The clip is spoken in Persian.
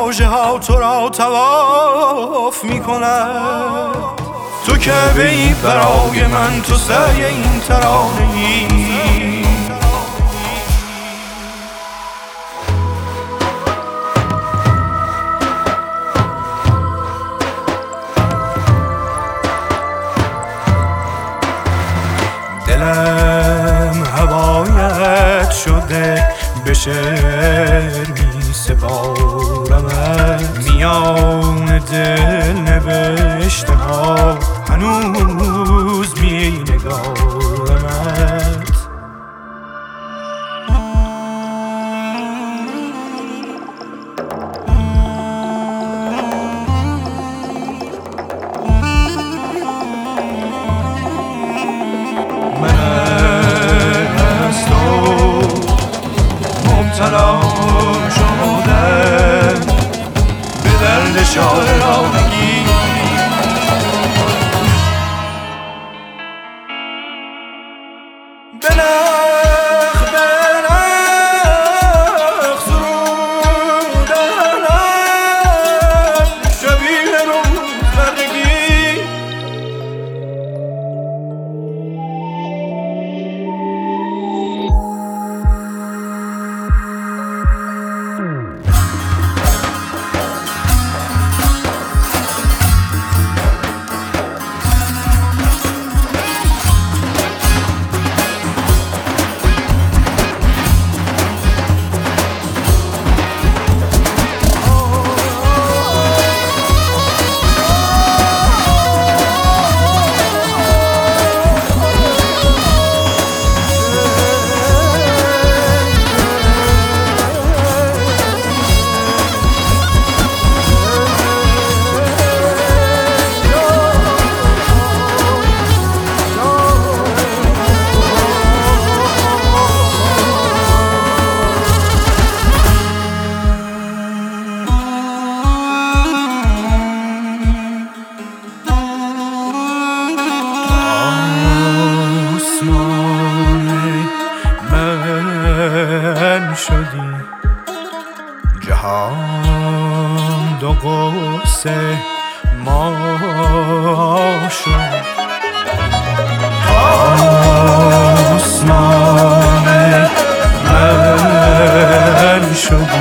واژه ها تو را طواف می کند. تو کعبه ای برای من، تو سعی این ترانه ای. دلم هوایت شده، به شعر می سپارمت. میان دل نوشته ها هنوز می نگارمت. مبتلا شدم به درد شاعرانگی. به نخ سرودنم شبیه روزمرگی. شدی جهان دو قصه ما شد. آسمان من شدی